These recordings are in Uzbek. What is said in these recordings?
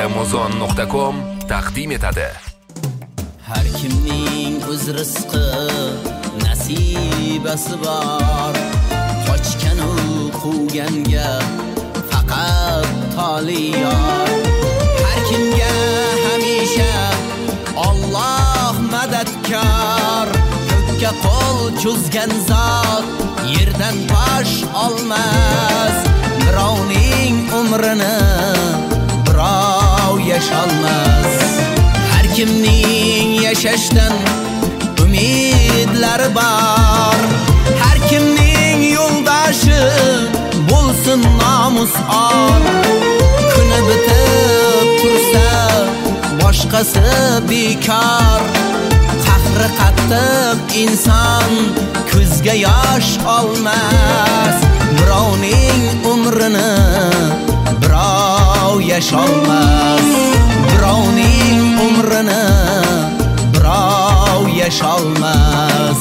Amazon.com taqdim etadi. Har kimning o'z rizqi, nasibasi bor. Qochgan u quvganga faqat toliyor. Har kimga hamisha Alloh madadkor. Ko'kka qo'l cho'zgan zot yerdan tosh olmas. Birovning umrini birov yasholmas. Har kimning yashashdan umidlari bor. Har kimning yo'ldoshi bo'lsin nomus or. Kuni bitib tursa boshqasi bekor. Qahri qattiq inson ko'zga yosh olmas. Birovning umrini birov yasholmas. Birovning umrini birov yasholmas.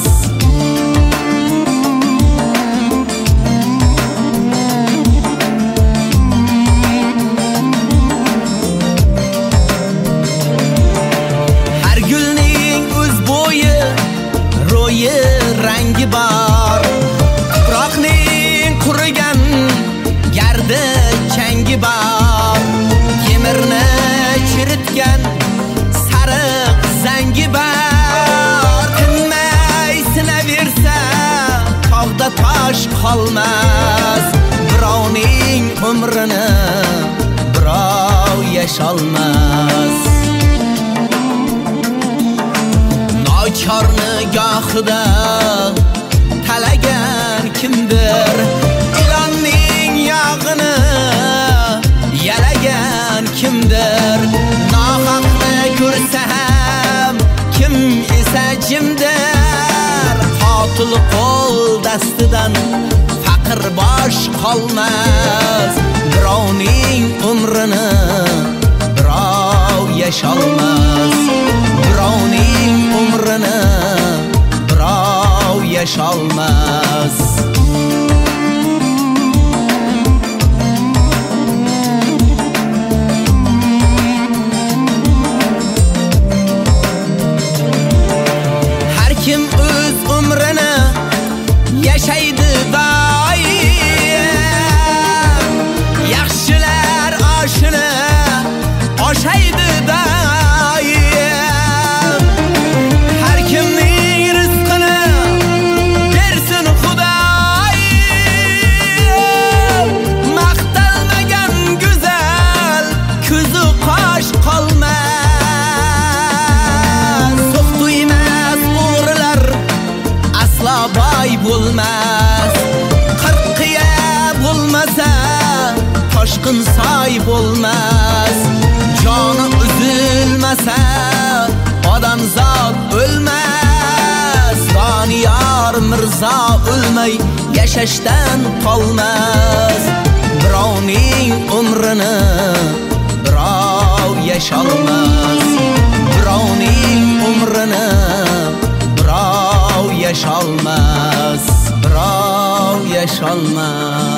Har gulning o'z bo'yi, ro'yi, rangi bor. Tuproqning qurigan gardi changi bor. Yemirni chiritgan sariq zangi bor. Tinmay sinaversa tog'da tosh qolmas. Birovning umrini birov yasholmas. Nochorni gohida talagan kimdir? Ilonning yog'ini yalagan kimdir? Nohaqni ko'rsa ham kim esa jimdir? Qotil qo'l dastidan faqir bosh qolmas. Birovning umrini birov yasholmas. Birovning umrini birov yasholmas. Har kim o'z umrini yashaydi doim. Yaxshilar oshini oshaydi doim. Har kimning rizqini bersin Xudoyim. Maqtalmagan go'zal ko'zi qosh qolmas. So'qtuymas o'g'rilar aslo boy bo'lmas. Qirqiya bo'lmasa toshqin soy bo'lmas. Joni uzilmasa odamzod o'lmas. Doniyor Mirzo o'lmay yashashdan qolmas. Birovning umrini birov yasholmas. Birovning umrini birov yasholmas. Birov yasholmas.